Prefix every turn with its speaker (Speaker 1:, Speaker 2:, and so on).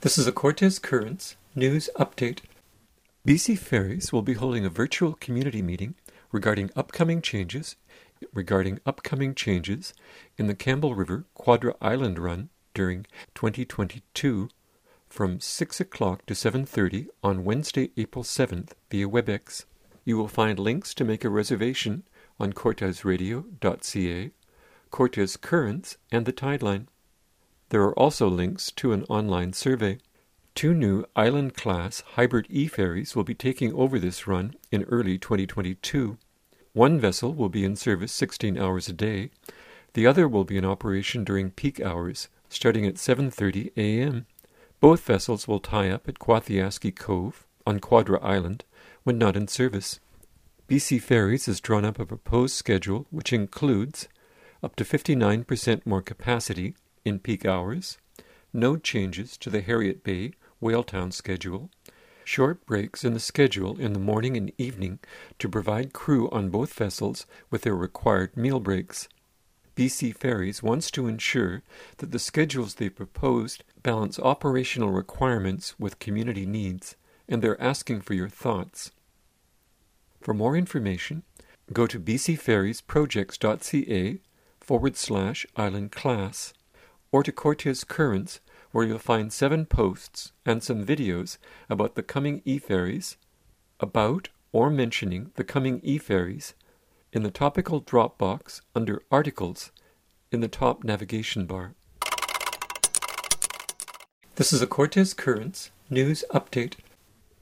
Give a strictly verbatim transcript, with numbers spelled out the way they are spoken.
Speaker 1: This is a Cortes Currents news update. B C Ferries will be holding a virtual community meeting regarding upcoming changes regarding upcoming changes in the Campbell River Quadra Island Run during twenty twenty-two from six o'clock to seven thirty on Wednesday, April seventh via WebEx. You will find links to make a reservation on cortes radio dot c a, Cortes Currents, and the Tideline. There are also links to an online survey. Two new Island-class hybrid e-ferries will be taking over this run in early twenty twenty-two. One vessel will be in service sixteen hours a day. The other will be in operation during peak hours, starting at seven thirty a m. Both vessels will tie up at Quathiaski Cove on Quadra Island when not in service. B C Ferries has drawn up a proposed schedule which includes up to fifty-nine percent more capacity in peak hours, no changes to the Harriet Bay Whaletown schedule, short breaks in the schedule in the morning and evening to provide crew on both vessels with their required meal breaks. B C Ferries wants to ensure that the schedules they proposed balance operational requirements with community needs, and they're asking for your thoughts. For more information, go to bcferriesprojects.ca forward slash island class, or to Cortes Currents, where you'll find seven posts and some videos about the coming e-ferries, about or mentioning the coming e-ferries, in the topical drop box under Articles in the top navigation bar. This is a Cortes Currents news update.